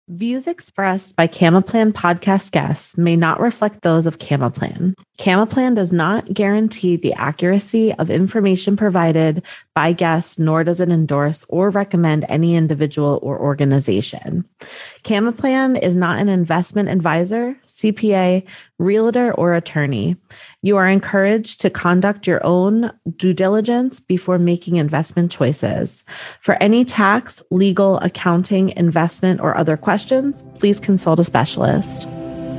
Views expressed by Camaplan podcast guests may not reflect those of Camaplan. Camaplan does not guarantee the accuracy of information provided by guests, nor does it endorse or recommend any individual or organization. Camaplan is not an investment advisor, CPA, realtor, or attorney. You are encouraged to conduct your own due diligence before making investment choices. For any tax, legal, accounting, investment, or other questions, please consult a specialist.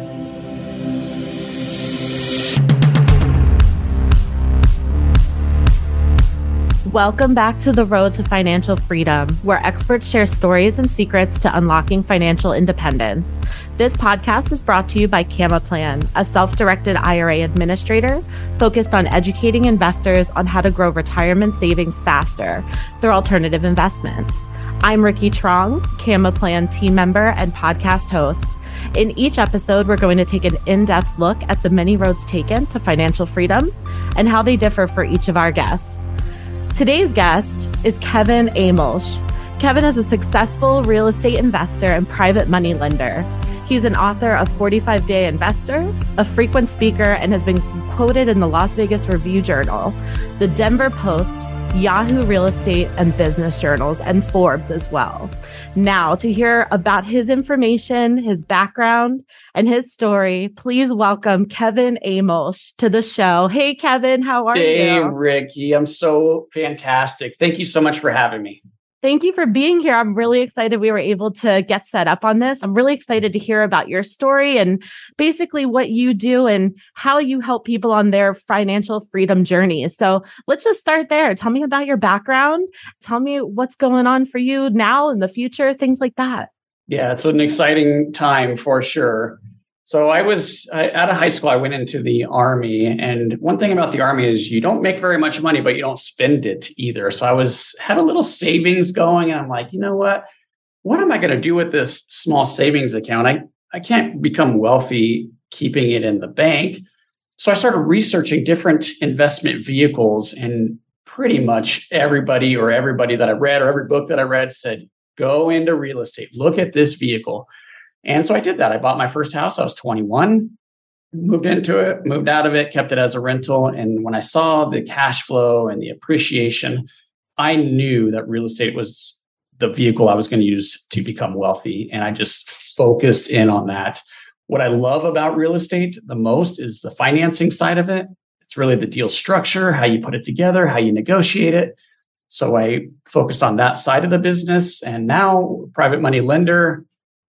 Welcome back to The Road to Financial Freedom, where experts share stories and secrets to unlocking financial independence. This podcast is brought to you by Camaplan, a self-directed IRA administrator focused on educating investors on how to grow retirement savings faster through alternative investments. I'm Ricky Trong, Camaplan team member and podcast host. In each episode, we're going to take an in-depth look at the many roads taken to financial freedom and how they differ for each of our guests. Today's guest is Kevin Amolsch. Kevin is a successful real estate investor and private money lender. He's an author of 45 Day Investor, a frequent speaker, and has been quoted in the Las Vegas Review-Journal, the Denver Post, Yahoo Real Estate and Business Journals, and Forbes as well. Now, to hear about his information, his background, and his story, please welcome Kevin Amolsch to the show. Hey, Kevin, how are you? Hey, Ricky. I'm so fantastic. Thank you so much for having me. Thank you for being here. I'm really excited we were able to get set up on this. I'm really excited to hear about your story and basically what you do and how you help people on their financial freedom journey. So let's just start there. Tell me about your background. Tell me what's going on for you now in the future, things like that. Yeah, it's an exciting time for sure. So out of high school, I went into the Army. And one thing about the Army is you don't make very much money, but you don't spend it either. So had a little savings going. And I'm like, you know what? What am I going to do with this small savings account? I can't become wealthy keeping it in the bank. So I started researching different investment vehicles. And pretty much everybody that I read or every book that I read said, go into real estate. Look at this vehicle. And so I did that. I bought my first house. I was 21, moved into it, moved out of it, kept it as a rental. And when I saw the cash flow and the appreciation, I knew that real estate was the vehicle I was going to use to become wealthy. And I just focused in on that. What I love about real estate the most is the financing side of it. It's really the deal structure, how you put it together, how you negotiate it. So I focused on that side of the business. And now private money lender,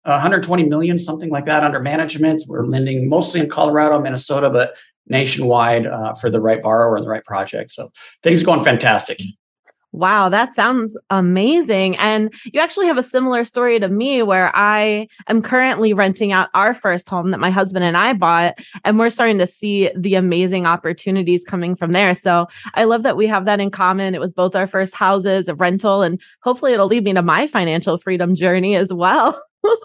120 million, something like that under management. We're lending mostly in Colorado, Minnesota, but nationwide for the right borrower and the right project. So things are going fantastic. Wow, that sounds amazing. And you actually have a similar story to me where I am currently renting out our first home that my husband and I bought, and we're starting to see the amazing opportunities coming from there. So I love that we have that in common. It was both our first houses, a rental, and hopefully it'll lead me to my financial freedom journey as well.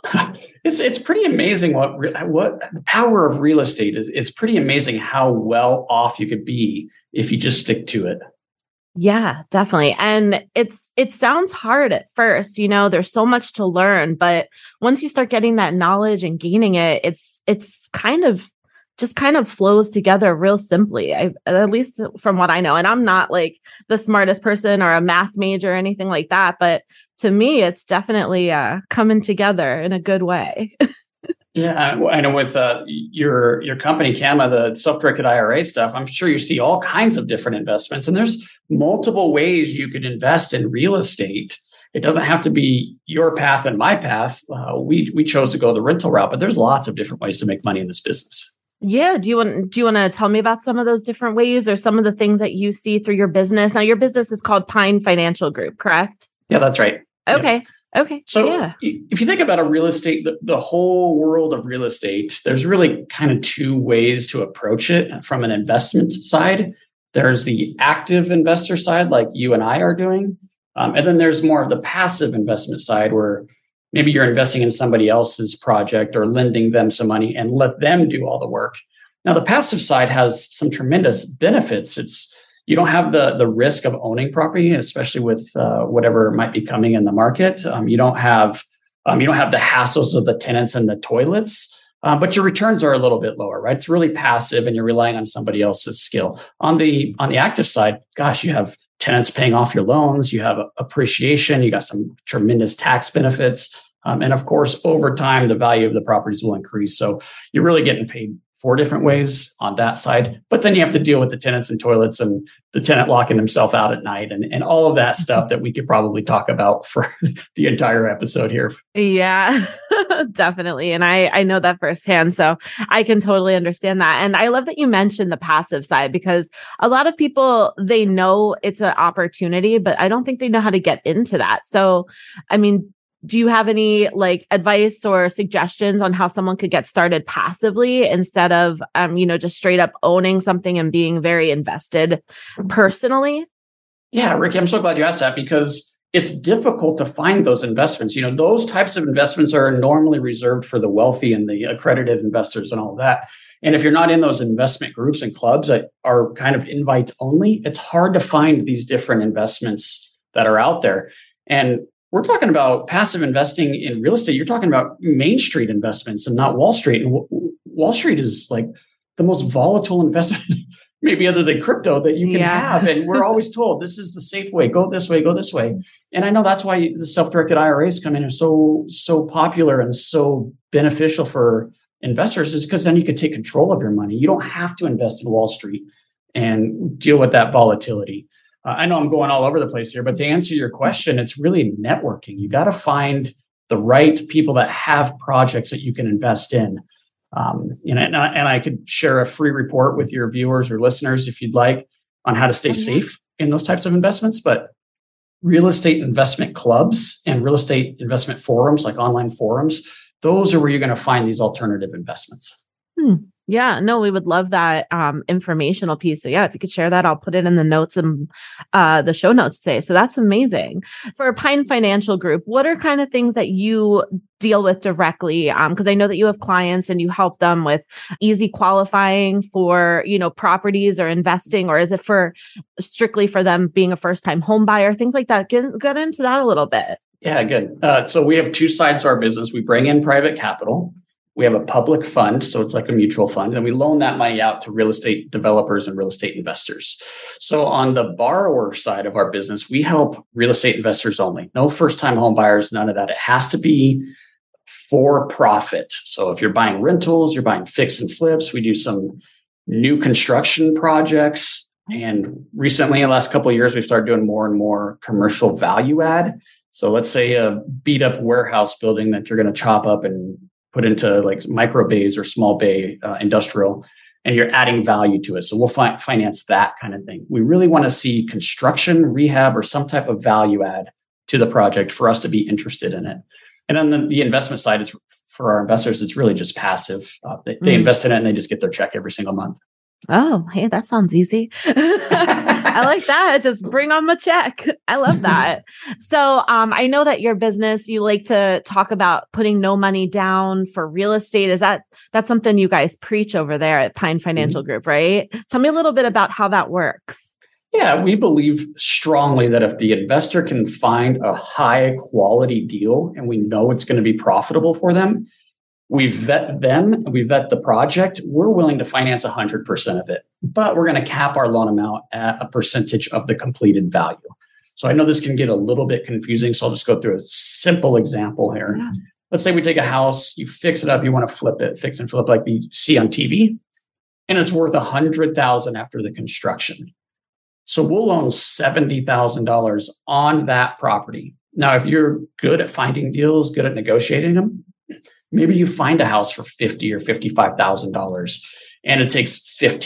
It's pretty amazing what the power of real estate is. It's pretty amazing how well off you could be if you just stick to it. Yeah, definitely. And it sounds hard at first, there's so much to learn, but once you start getting that knowledge and gaining it, it's kind of flows together real simply. At least from what I know. And I'm not like the smartest person or a math major or anything like that, but to me, it's definitely coming together in a good way. Yeah, I know with your company, Cama, the self-directed IRA stuff, I'm sure you see all kinds of different investments. And there's multiple ways you could invest in real estate. It doesn't have to be your path and my path. We chose to go the rental route, but there's lots of different ways to make money in this business. Yeah. Do you want to tell me about some of those different ways or some of the things that you see through your business? Now, your business is called Pine Financial Group, correct? Yeah, that's right. Okay. Yeah. Okay. So yeah. If you think about a real estate, the whole world of real estate, there's really kind of two ways to approach it from an investment side. There's the active investor side, like you and I are doing. And then there's more of the passive investment side where maybe you're investing in somebody else's project or lending them some money and let them do all the work. Now, the passive side has some tremendous benefits. You don't have the risk of owning property, especially with whatever might be coming in the market. You don't have You don't have the hassles of the tenants and the toilets, but your returns are a little bit lower, right? It's really passive and you're relying on somebody else's skill. On the active side, gosh, you have tenants paying off your loans, you have appreciation, you got some tremendous tax benefits. And of course, over time, the value of the properties will increase. So you're really getting paid 4 different ways on that side. But then you have to deal with the tenants and toilets and the tenant locking himself out at night and all of that stuff that we could probably talk about for the entire episode here. Yeah, definitely. And I know that firsthand. So I can totally understand that. And I love that you mentioned the passive side, because a lot of people, they know it's an opportunity, but I don't think they know how to get into that. So, I mean, do you have any advice or suggestions on how someone could get started passively instead of, just straight up owning something and being very invested personally? Yeah, Ricky, I'm so glad you asked that, because it's difficult to find those investments. Those types of investments are normally reserved for the wealthy and the accredited investors and all of that. And if you're not in those investment groups and clubs that are kind of invite only, it's hard to find these different investments that are out there. And we're talking about passive investing in real estate. You're talking about Main Street investments and not Wall Street. And Wall Street is like the most volatile investment, maybe other than crypto, that you can have. And we're always told this is the safe way. Go this way, go this way. And I know that's why the self-directed IRAs come in and so popular and so beneficial for investors, is because then you can take control of your money. You don't have to invest in Wall Street and deal with that volatility. I know I'm going all over the place here, but to answer your question, it's really networking. You got to find the right people that have projects that you can invest in. And I could share a free report with your viewers or listeners if you'd like on how to stay safe in those types of investments. But real estate investment clubs and real estate investment forums, like online forums, those are where you're going to find these alternative investments. Yeah, no, we would love that informational piece. So yeah, if you could share that, I'll put it in the notes and the show notes today. So that's amazing. For Pine Financial Group, what are kind of things that you deal with directly? Because I know that you have clients and you help them with easy qualifying for, properties or investing, or is it strictly for them being a first-time home buyer, things like that? Get into that a little bit. Yeah, good. So we have 2 sides to our business. We bring in private capital. We have a public fund, so it's like a mutual fund, and we loan that money out to real estate developers and real estate investors. So on the borrower side of our business, we help real estate investors only. No first-time home buyers, none of that. It has to be for profit. So if you're buying rentals, you're buying fix and flips. We do some new construction projects. And recently, in the last couple of years, we've started doing more and more commercial value add. So let's say a beat up warehouse building that you're going to chop up and put into like micro bays or small bay industrial, and you're adding value to it. So we'll finance that kind of thing. We really want to see construction, rehab, or some type of value add to the project for us to be interested in it. And on the investment side, it's for our investors, it's really just passive. They invest in it and they just get their check every single month. Oh, hey, that sounds easy. I like that. Just bring on my check. I love that. So I know that your business, you like to talk about putting no money down for real estate. That's something you guys preach over there at Pine Financial Group, right? Tell me a little bit about how that works. Yeah, we believe strongly that if the investor can find a high quality deal and we know it's going to be profitable for them, we vet them, we vet the project, we're willing to finance 100% of it, but we're going to cap our loan amount at a percentage of the completed value. So I know this can get a little bit confusing, so I'll just go through a simple example here. Yeah. Let's say we take a house, you fix it up, you want to flip it, fix and flip like you see on TV, and it's worth $100,000 after the construction. So we'll loan $70,000 on that property. Now, if you're good at finding deals, good at negotiating them, maybe you find a house for $50,000 or $55,000 and it takes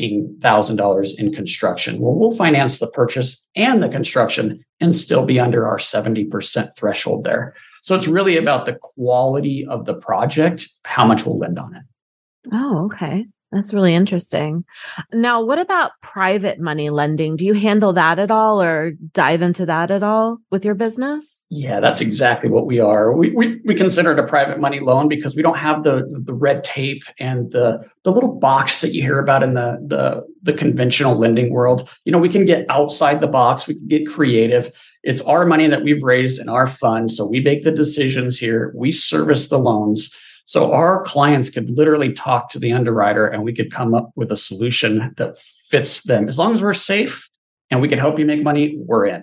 $15,000 in construction. Well, we'll finance the purchase and the construction and still be under our 70% threshold there. So it's really about the quality of the project, how much we'll lend on it. Oh, okay. That's really interesting. Now, what about private money lending? Do you handle that at all or dive into that at all with your business? Yeah, that's exactly what we are. We consider it a private money loan because we don't have the red tape and the little box that you hear about in the conventional lending world. We can get outside the box. We can get creative. It's our money that we've raised in our fund, so we make the decisions here. We service the loans. So our clients could literally talk to the underwriter and we could come up with a solution that fits them. As long as we're safe and we can help you make money, we're in.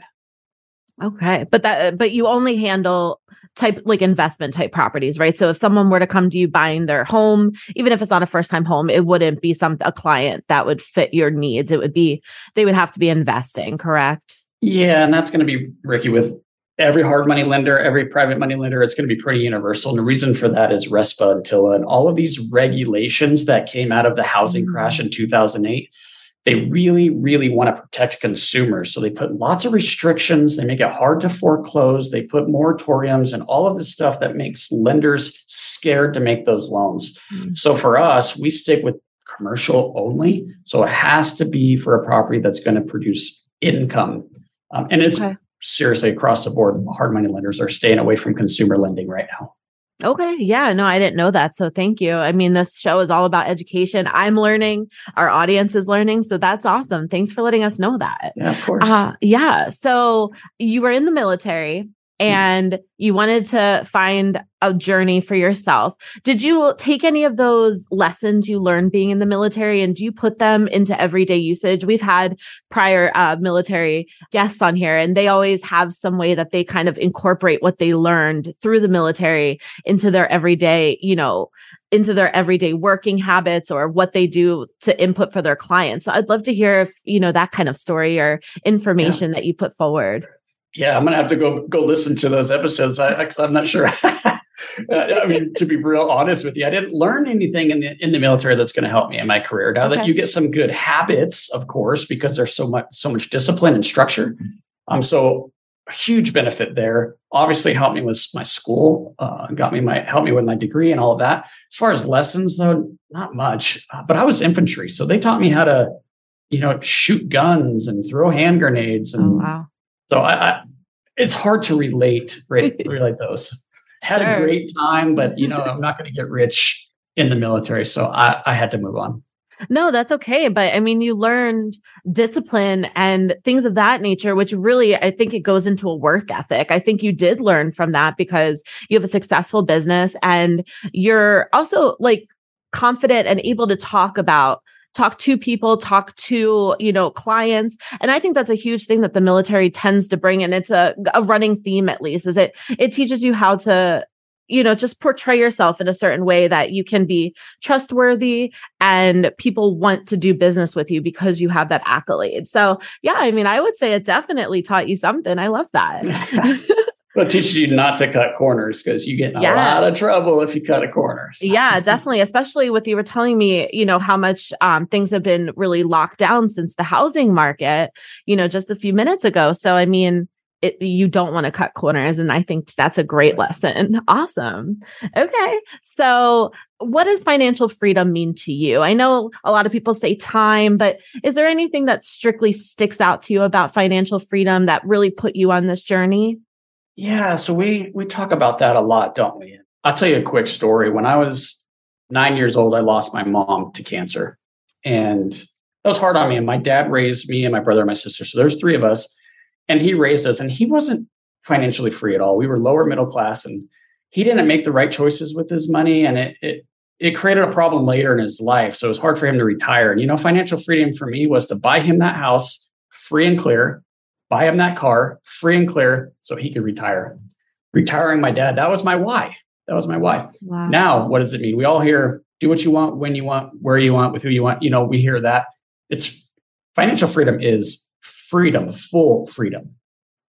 Okay. But you only handle like investment type properties, right? So if someone were to come to you buying their home, even if it's not a first time home, it wouldn't be a client that would fit your needs. They would have to be investing, correct? Yeah. And that's going to be Ricky with every hard money lender, every private money lender. It's going to be pretty universal. And the reason for that is RESPA and TILA and all of these regulations that came out of the housing crash in 2008. They really, really want to protect consumers. So they put lots of restrictions. They make it hard to foreclose. They put moratoriums and all of the stuff that makes lenders scared to make those loans. So for us, we stick with commercial only. So it has to be for a property that's going to produce income. And it's seriously across the board. Hard money lenders are staying away from consumer lending right now. Okay. Yeah. No, I didn't know that. So thank you. I mean, this show is all about education. I'm learning. Our audience is learning. So that's awesome. Thanks for letting us know that. Yeah, of course. Yeah. So you were in the military and you wanted to find a journey for yourself. Did you take any of those lessons you learned being in the military and do you put them into everyday usage? We've had prior military guests on here and they always have some way that they kind of incorporate what they learned through the military into their everyday, into their everyday working habits or what they do to input for their clients. So I'd love to hear if, that kind of story or information that you put forward. Yeah, I'm gonna have to go listen to those episodes because I'm not sure. I mean, to be real honest with you, I didn't learn anything in the military that's going to help me in my career. Now that you get some good habits, of course, because there's so much discipline and structure. So a huge benefit there. Obviously, helped me with my school, helped me with my degree and all of that. As far as lessons, though, not much. But I was infantry, so they taught me how to, shoot guns and throw hand grenades and. Oh, wow. So it's hard to relate those. Had a great time, but I'm not going to get rich in the military. So I had to move on. No, that's okay. But I mean, you learned discipline and things of that nature, which really, I think it goes into a work ethic. I think you did learn from that because you have a successful business and you're also like confident and able to talk to people, talk to, clients. And I think that's a huge thing that the military tends to bring. And it's a running theme, at least, is it teaches you how to, just portray yourself in a certain way that you can be trustworthy and people want to do business with you because you have that accolade. So yeah, I mean, I would say it definitely taught you something. I love that. It teaches you not to cut corners because you get in a lot of trouble if you cut a corner. So. Yeah, definitely. Especially with you were telling me, how much things have been really locked down since the housing market, just a few minutes ago. So, I mean, you don't want to cut corners. And I think that's a great lesson. Awesome. Okay. So what does financial freedom mean to you? I know a lot of people say time, but is there anything that strictly sticks out to you about financial freedom that really put you on this journey? Yeah, so we talk about that a lot, don't we? I'll tell you a quick story. When I was 9 years old, I lost my mom to cancer. And that was hard on me. And my dad raised me and my brother and my sister. So there's three of us. And he raised us. And he wasn't financially free at all. We were lower middle class. And he didn't make the right choices with his money. And it created a problem later in his life. So it was hard for him to retire. And, financial freedom for me was to buy him that house free and clear. Buy him that car free and clear so he could retire. Retiring my dad, that was my why. Wow. Now, what does it mean? We all hear, do what you want, when you want, where you want, with who you want. We hear that. It's financial freedom is freedom, full freedom.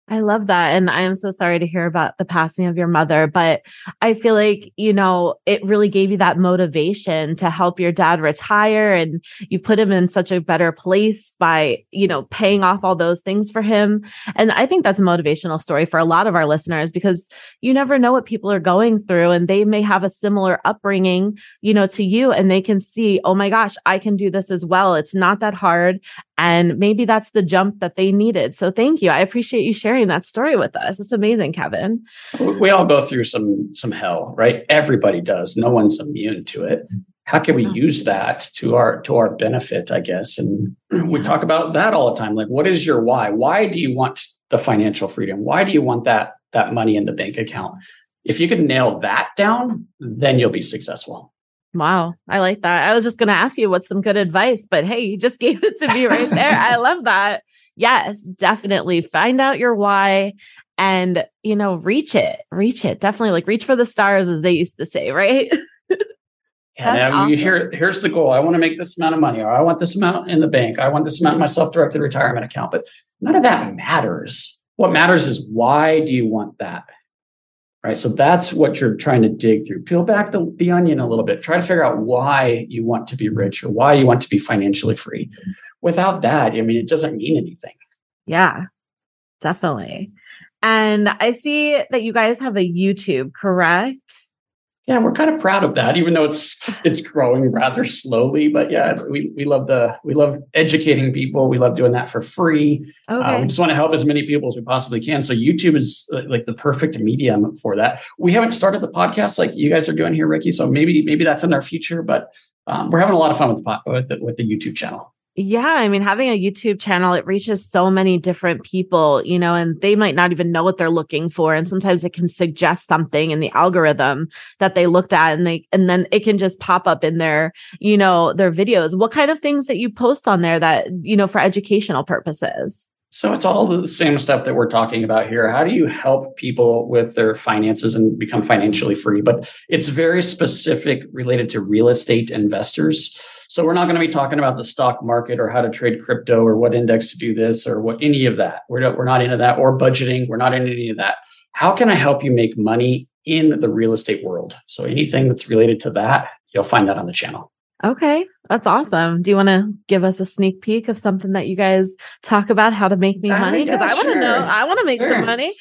I love that. And I am so sorry to hear about the passing of your mother, but I feel like, it really gave you that motivation to help your dad retire, and you've put him in such a better place by, paying off all those things for him. And I think that's a motivational story for a lot of our listeners, because you never know what people are going through, and they may have a similar upbringing, to you, and they can see, oh my gosh, I can do this as well. It's not that hard. And maybe that's the jump that they needed. So thank you. I appreciate you sharing that story with us. It's amazing, Kevin. We all go through some hell, right? Everybody does. No one's immune to it. How can we use that to our benefit, I guess? And we talk about that all the time. Like, what is your why? Why do you want the financial freedom? Why do you want that money in the bank account? If you can nail that down, then you'll be successful. Wow. I like that. I was just going to ask you what's some good advice, but hey, you just gave it to me right there. I love that. Yes, definitely find out your why and, reach it. Definitely, like, reach for the stars, as they used to say, right? Yeah, awesome. Here's the goal. I want to make this amount of money, or I want this amount in the bank. I want this amount in my self-directed retirement account, but none of that matters. What matters is, why do you want that? Right. So that's what you're trying to dig through. Peel back the onion a little bit. Try to figure out why you want to be rich, or why you want to be financially free. Without that, it doesn't mean anything. Yeah, definitely. And I see that you guys have a YouTube, correct? Yeah, we're kind of proud of that, even though it's growing rather slowly. But yeah, we love educating people. We love doing that for free. Okay. We just want to help as many people as we possibly can. So YouTube is like the perfect medium for that. We haven't started the podcast like you guys are doing here, Ricky. So maybe that's in our future. But we're having a lot of fun with the YouTube channel. Yeah. Having a YouTube channel, it reaches so many different people, and they might not even know what they're looking for. And sometimes it can suggest something in the algorithm that they looked at, and then it can just pop up in their videos. What kind of things that you post on there that, for educational purposes? So it's all the same stuff that we're talking about here. How do you help people with their finances and become financially free? But it's very specific, related to real estate investors. So we're not going to be talking about the stock market, or how to trade crypto, or what index to do this, or what any of that. We're not into that, or budgeting. We're not into any of that. How can I help you make money in the real estate world? So anything that's related to that, you'll find that on the channel. Okay, that's awesome. Do you want to give us a sneak peek of something that you guys talk about, how to make me money? Because I want to know. I want to make some money.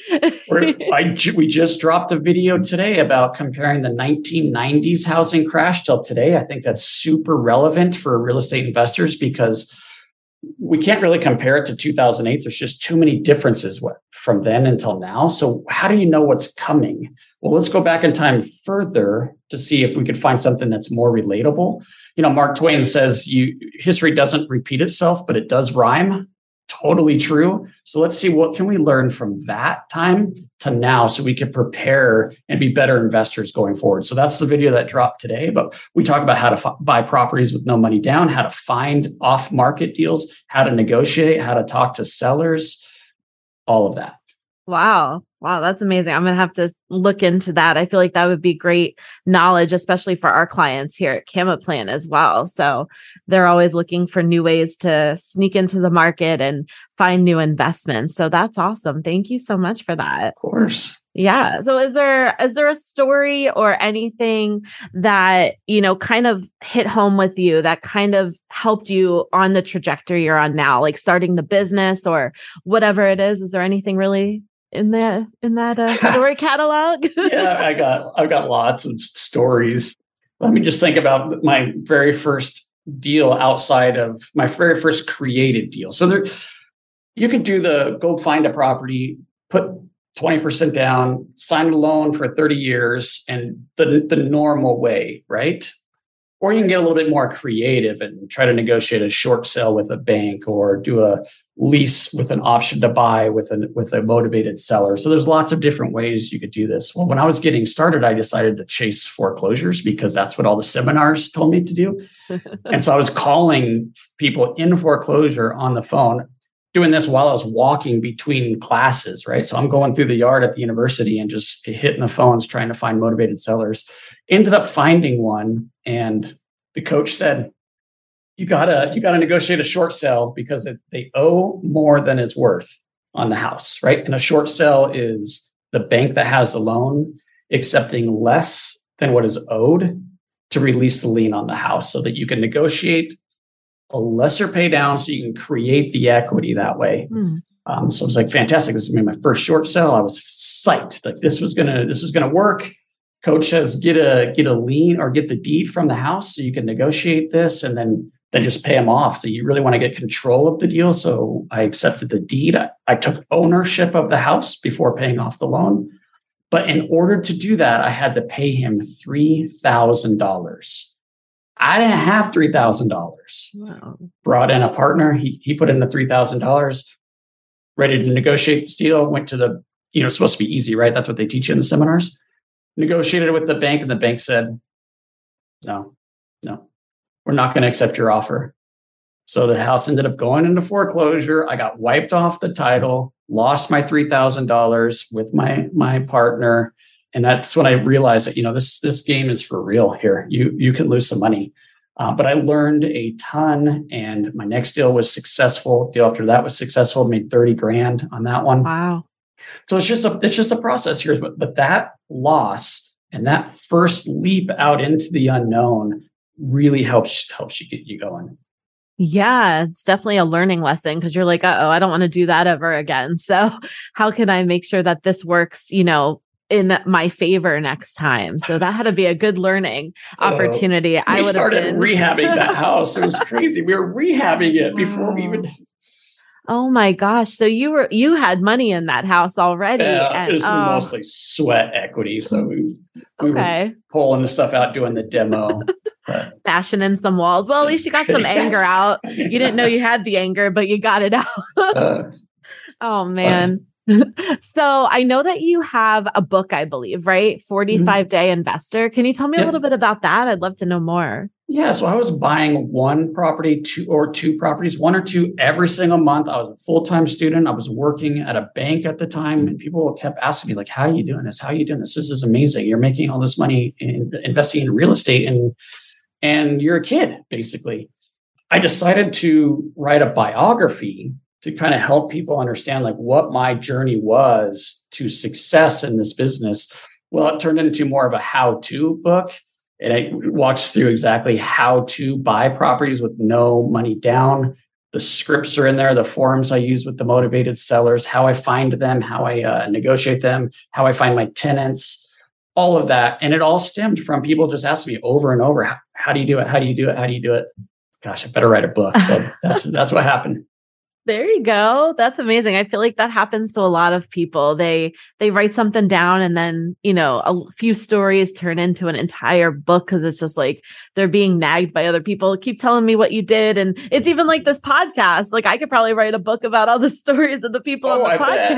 We just dropped a video today about comparing the 1990s housing crash till today. I think that's super relevant for real estate investors, because we can't really compare it to 2008. There's just too many differences from then until now. So how do you know what's coming? Well, let's go back in time further to see if we could find something that's more relatable. Mark Twain says history doesn't repeat itself, but it does rhyme. Totally true. So let's see, what can we learn from that time to now, so we can prepare and be better investors going forward. So that's the video that dropped today. But we talk about how to buy properties with no money down, how to find off-market deals, how to negotiate, how to talk to sellers, all of that. Wow. That's amazing. I'm going to have to look into that. I feel like that would be great knowledge, especially for our clients here at Camaplan as well. So they're always looking for new ways to sneak into the market and find new investments. So that's awesome. Thank you so much for that. Of course. Yeah. So is there a story or anything that, kind of hit home with you, that kind of helped you on the trajectory you're on now, like starting the business or whatever it is? Is there anything really in that story catalog? Yeah, I've got lots of stories. Let me just think about my very first deal outside of my very first creative deal. So you could go find a property, put 20% down, sign a loan for 30 years, and the normal way, right? Or you can get a little bit more creative and try to negotiate a short sale with a bank, or do a lease with an option to buy with a motivated seller. So there's lots of different ways you could do this. Well, when I was getting started, I decided to chase foreclosures, because that's what all the seminars told me to do. And so I was calling people in foreclosure on the phone, doing this while I was walking between classes, right? So I'm going through the yard at the university and just hitting the phones, trying to find motivated sellers. Ended up finding one, and the coach said, you gotta negotiate a short sale, because they owe more than it's worth. on the house, right? And a short sale is the bank that has the loan accepting less than what is owed to release the lien on the house so that you can negotiate a lesser pay down so you can create the equity that way. So it was like fantastic. This is gonna be my first short sale. I was psyched. Like this was gonna work. Coach says get a lien or get the deed from the house so you can negotiate this and then just pay them off. So you really want to get control of the deal. So I accepted the deed. I took ownership of the house before paying off the loan. But in order to do that, I had to pay him $3,000. I didn't have $3,000. Wow. Brought in a partner. He put in the $3,000, ready to negotiate this deal. Went to the, it's supposed to be easy, right? That's what they teach you in the seminars. Negotiated with the bank, and the bank said, no, we're not going to accept your offer. So the house ended up going into foreclosure. I got wiped off the title, lost my $3,000 with my partner. And that's when I realized that, this game is for real here. You can lose some money. But I learned a ton, and my next deal was successful. Deal after that was successful, made 30 grand on that one. Wow. So it's just a process here. But that loss and that first leap out into the unknown really helps you get you going. Yeah, it's definitely a learning lesson because you're like, I don't want to do that ever again. So how can I make sure that this works, in my favor next time? So that had to be a good learning opportunity. We started rehabbing that house. It was crazy. We were rehabbing it before we even. Oh my gosh. So you had money in that house already. Yeah, it was mostly sweat equity. So we were pulling the stuff out, doing the demo. Bashing in some walls. Well, at least you got some anger out. You didn't know you had the anger, but you got it out. Oh man. So I know that you have a book, I believe, right? 45-Day Investor. Can you tell me a little bit about that? I'd love to know more. Yeah. So I was buying one property, two properties, one or two every single month. I was a full-time student. I was working at a bank at the time, and people kept asking me, like, how are you doing this? How are you doing this? This is amazing. You're making all this money in investing in real estate and you're a kid, basically. I decided to write a biography to kind of help people understand like what my journey was to success in this business. Well, it turned into more of a how-to book. And it walks through exactly how to buy properties with no money down. The scripts are in there, the forums I use with the motivated sellers, how I find them, how I negotiate them, how I find my tenants, all of that. And it all stemmed from people just asking me over and over, how do you do it? How do you do it? How do you do it? Gosh, I better write a book. So that's what happened. There you go. That's amazing. I feel like that happens to a lot of people. They write something down and then, a few stories turn into an entire book because it's just like they're being nagged by other people. Keep telling me what you did. And it's even like this podcast. Like I could probably write a book about all the stories of the people on the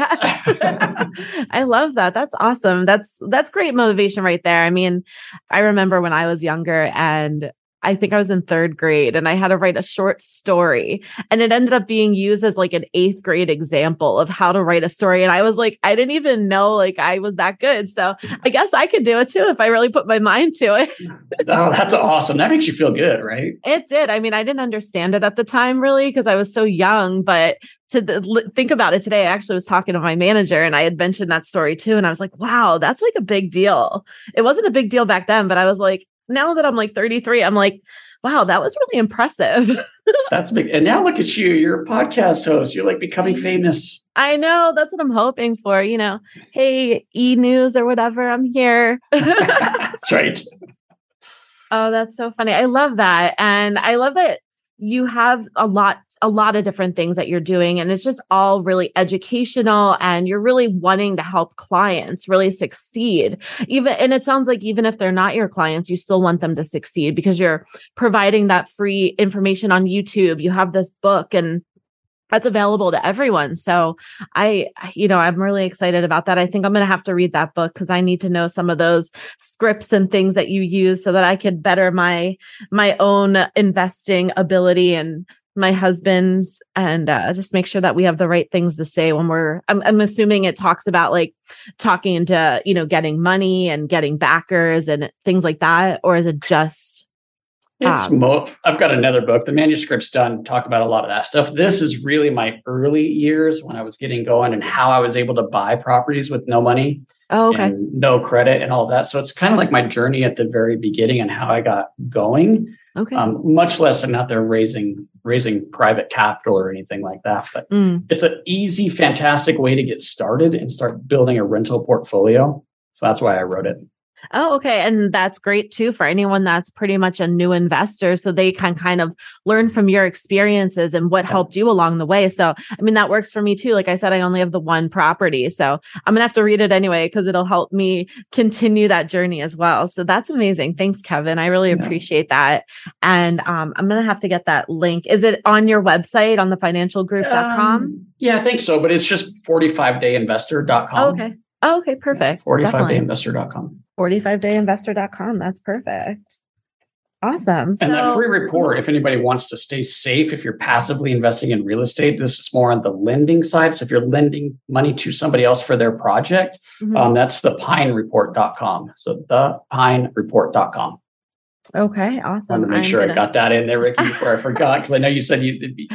podcast. I love that. That's awesome. That's great motivation right there. I mean, I remember when I was younger and I think I was in 3rd grade and I had to write a short story, and it ended up being used as like an 8th grade example of how to write a story. And I was like, I didn't even know like I was that good. So I guess I could do it too if I really put my mind to it. Oh, that's awesome. That makes you feel good, right? It did. I mean, I didn't understand it at the time really because I was so young, but think about it today, I actually was talking to my manager and I had mentioned that story too. And I was like, wow, that's like a big deal. It wasn't a big deal back then, but I was like, now that I'm like 33, I'm like, wow, that was really impressive. That's big. And now look at you. You're a podcast host. You're like becoming famous. I know. That's what I'm hoping for. Hey, E-News or whatever, I'm here. That's right. Oh, that's so funny. I love that. And I love that you have a lot of different things that you're doing, and it's just all really educational, and you're really wanting to help clients really succeed. And it sounds like even if they're not your clients, you still want them to succeed because you're providing that free information on YouTube. You have this book and that's available to everyone. So I'm really excited about that. I think I'm going to have to read that book because I need to know some of those scripts and things that you use so that I could better my own investing ability and my husband's, and just make sure that we have the right things to say when I'm assuming it talks about like talking into, getting money and getting backers and things like that. Or is it just I've got another book. The manuscript's done. Talk about a lot of that stuff. This is really my early years when I was getting going and how I was able to buy properties with no money and no credit and all of that. So it's kind of like my journey at the very beginning and how I got going. Okay. Much less I'm not there raising private capital or anything like that. But it's an easy, fantastic way to get started and start building a rental portfolio. So that's why I wrote it. Oh, okay. And that's great too for anyone that's pretty much a new investor. So they can kind of learn from your experiences and what helped you along the way. So, I mean, that works for me too. Like I said, I only have the one property. So I'm going to have to read it anyway, because it'll help me continue that journey as well. So that's amazing. Thanks, Kevin. I really appreciate that. And I'm going to have to get that link. Is it on your website on thefinancialgroup.com? Yeah, I think so. But it's just 45dayinvestor.com. Oh, okay. Oh, okay. Perfect. 45dayinvestor.com. 45dayinvestor.com. That's perfect. Awesome. And that free report, if anybody wants to stay safe, if you're passively investing in real estate, this is more on the lending side. So if you're lending money to somebody else for their project, that's thepinereport.com. So thepinereport.com. Okay, awesome. I want to make sure I got that in there, Ricky, before I forgot, because I know you said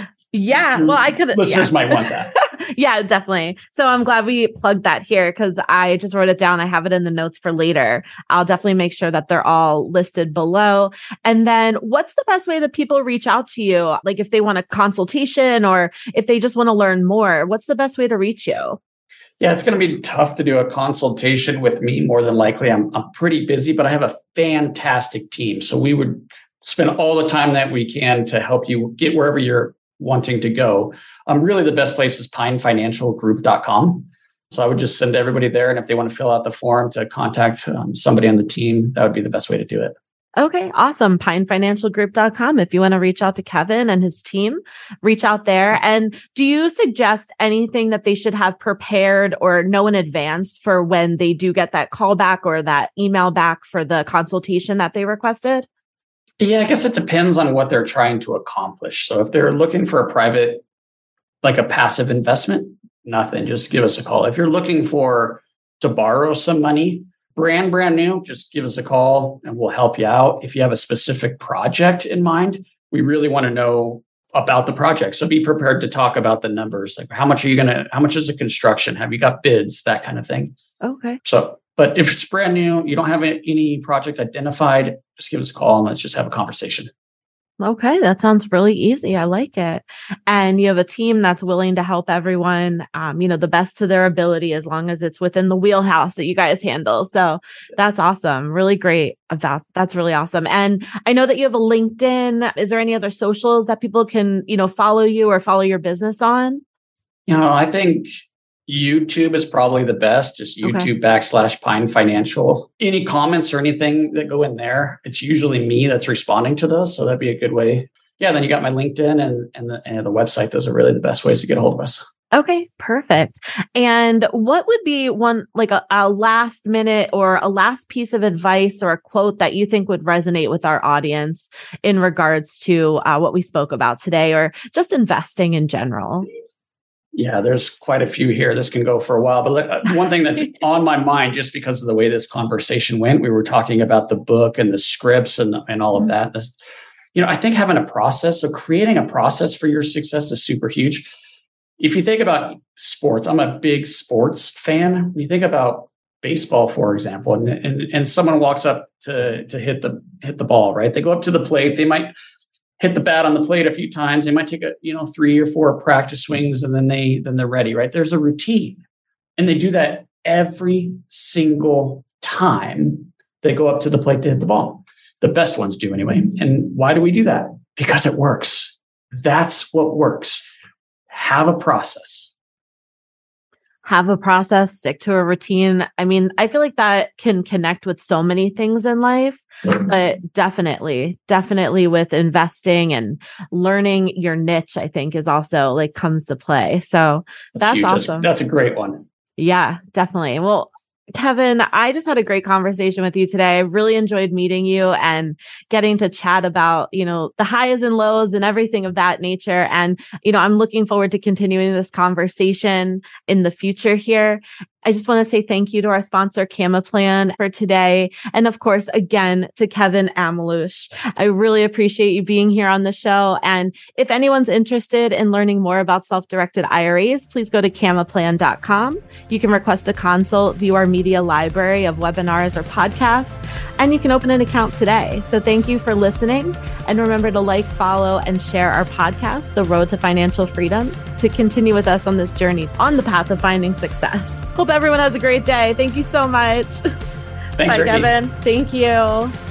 well, I could. Listeners might want that. Yeah, definitely. So I'm glad we plugged that here because I just wrote it down. I have it in the notes for later. I'll definitely make sure that they're all listed below. And then what's the best way that people reach out to you? Like if they want a consultation or if they just want to learn more, what's the best way to reach you? Yeah, it's going to be tough to do a consultation with me. More than likely, I'm pretty busy, but I have a fantastic team. So we would spend all the time that we can to help you get wherever you're wanting to go. Really, the best place is pinefinancialgroup.com. So I would just send everybody there. And if they want to fill out the form to contact somebody on the team, that would be the best way to do it. Okay, awesome. Pinefinancialgroup.com. If you want to reach out to Kevin and his team, reach out there. And do you suggest anything that they should have prepared or know in advance for when they do get that call back or that email back for the consultation that they requested? Yeah, I guess it depends on what they're trying to accomplish. So if they're looking for a private, like a passive investment, nothing, just give us a call. If you're looking to borrow some money, brand new, just give us a call and we'll help you out. If you have a specific project in mind, we really want to know about the project. So be prepared to talk about the numbers. Like how much is the construction? Have you got bids? That kind of thing. Okay. But if it's brand new, you don't have any project identified, just give us a call and let's just have a conversation. Okay, that sounds really easy. I like it. And you have a team that's willing to help everyone, the best to their ability, as long as it's within the wheelhouse that you guys handle. So that's awesome. Really great. That's really awesome. And I know that you have a LinkedIn. Is there any other socials that people can, follow you or follow your business on? I think YouTube is probably the best, just YouTube /Pine Financial. Any comments or anything that go in there, it's usually me that's responding to those. So that'd be a good way. Yeah, then you got my LinkedIn and the website. Those are really the best ways to get a hold of us. Okay, perfect. And what would be one, like a last minute or a last piece of advice or a quote that you think would resonate with our audience in regards to what we spoke about today or just investing in general? Yeah, there's quite a few here. This can go for a while. But one thing that's on my mind, just because of the way this conversation went, we were talking about the book and the scripts and all of that. I think having a process, so creating a process for your success is super huge. If you think about sports, I'm a big sports fan. You think about baseball, for example, and someone walks up to hit the ball, right? They go up to the plate. They might hit the bat on the plate a few times. They might take 3 or 4 practice swings and then they're ready, right? There's a routine. And they do that every single time they go up to the plate to hit the ball. The best ones do anyway. And why do we do that? Because it works. That's what works. Have a process. Have a process, stick to a routine. I mean, I feel like that can connect with so many things in life, but definitely with investing and learning your niche, I think is also comes to play. So that's awesome. That's a great one. Yeah, definitely. Well, Kevin, I just had a great conversation with you today. I really enjoyed meeting you and getting to chat about, the highs and lows and everything of that nature. And, I'm looking forward to continuing this conversation in the future here. I just want to say thank you to our sponsor, Camaplan, for today. And of course, again, to Kevin Amalush. I really appreciate you being here on the show. And if anyone's interested in learning more about self-directed IRAs, please go to camaplan.com. You can request a consult, view our media library of webinars or podcasts, and you can open an account today. So thank you for listening. And remember to like, follow, and share our podcast, The Road to Financial Freedom, to continue with us on this journey on the path of finding success. Hope everyone has a great day. Thank you so much. Thanks, Bye, Ricky. Kevin. Thank you.